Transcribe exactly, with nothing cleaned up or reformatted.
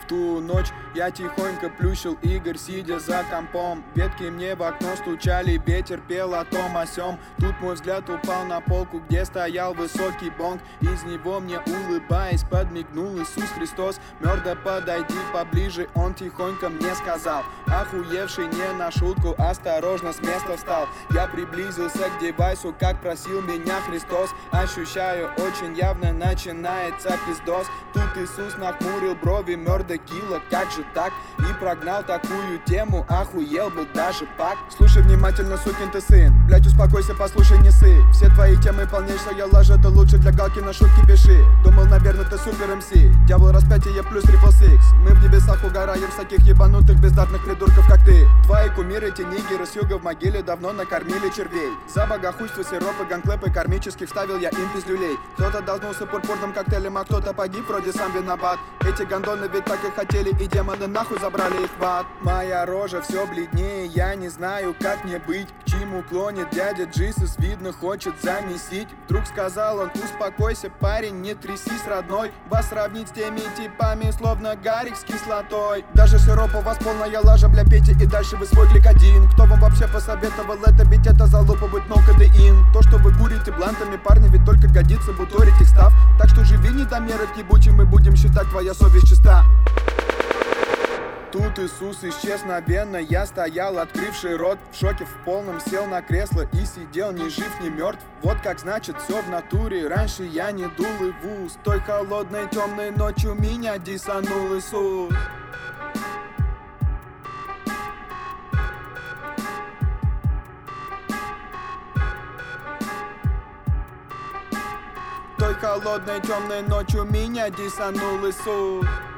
В ту ночь я тихонько плющил Игорь, сидя за компом. Ветки мне в окно стучали, ветер пел о том о сём. Тут мой взгляд упал на полку, где стоял высокий бонг. Из него мне, улыбаясь, подмигнул Иисус Христос. Мёрдо, подойди поближе, он тихонько мне сказал. Охуевший не на шутку, осторожно с места встал. Я приблизился к девайсу, как просил меня Христос. Ощущаю, очень явно начинается пиздос. Тут Иисус нахмурил брови, мёрдо кило, как же так? И прогнал такую тему, охуел бы даже пак. Слушай внимательно, сукин ты сын, блять, успокойся, послушай, не ссы. Все твои темы полнейшая ложь, это лучше для галки на шутки пиши. Думал, наверное, ты супер эм си, дьявол распятие плюс трипл сикс. Мы в небесах угораем с таких ебанутых бездарных придурков, как ты. Твои кумиры, те нигеры с юга в могиле давно накормили червей. За богохульство, сиропы, ганклепы кармических вставил я им пиздюлей. Кто-то долбнулся пурпурным коктейлем, а кто-то погиб, вроде сам виноват. Эти гондоны ведь так и хотели, и демоны нахуй забрали их в ад. Моя рожа все бледнее, я не знаю, как мне быть. К чему клонит дядя Джисус, видно, хочет замесить. Вдруг сказал он: успокойся, парень, не трясись, родной. Вас сравнить с теми типами, словно Гарик с кислотой. Даже сироп у вас полная лажа, бля, пейте и дальше вы свой гликодин. Кто вам вообще посоветовал это, ведь это залупа будет no кодеин. То, что вы курите блантами, парни, ведь только годится буторить их став. Так что живи, недомерок ебучий, мы будем считать, твоя совесть чиста. Тут Иисус исчез мгновенно, я стоял, открывший рот. В шоке в полном, сел на кресло и сидел ни жив, ни мертв. Вот как значит все в натуре, раньше я не дул и в ус. Той холодной темной ночью меня дисанул Иисус. Той холодной темной ночью меня дисанул Иисус.